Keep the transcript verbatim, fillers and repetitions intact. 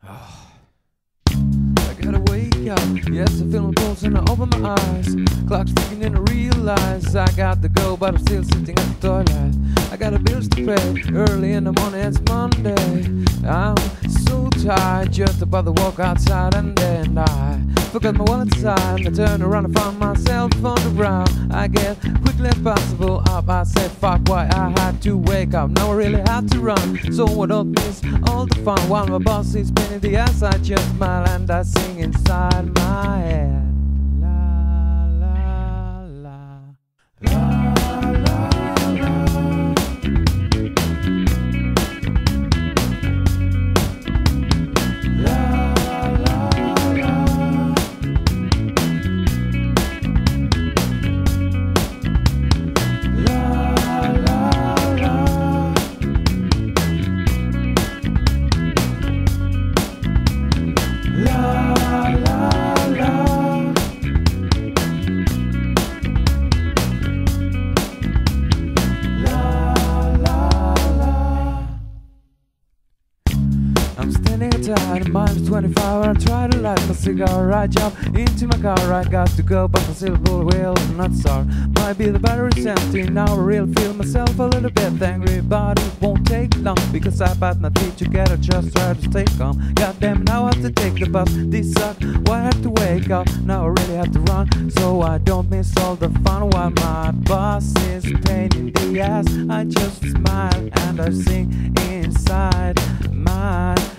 I gotta wake up, yes, I feel my pulse and I open my eyes. Clock's ticking and I realize I got to go, but I'm still sitting at the toilet. I got a bills to pay, early in the morning, it's Monday. I'm so tired, just about to walk outside and then I forgot my wallet inside. I turn around and found myself on the ground. I get quickly as possible up, I said fuck why I had to wake up. Now I really had to run, so I don't miss all the fun. While my boss is spinning the ass, I just smile and I sing inside my head. La la la la la la. I'm standing outside, minus twenty-five. I try to light my cigar. I jump into my car. I got to go, but my silver wheel is not start. Might be the battery's empty. Now I really feel myself a little bit angry, but it won't take long because I bite my teeth together. Just try to stay calm. Goddamn, now I have to take the bus. This sucks. Why I have to wake up? Now I really have to run, so I don't miss all the fun. While my boss is pain in the ass, I just smile and I sing inside my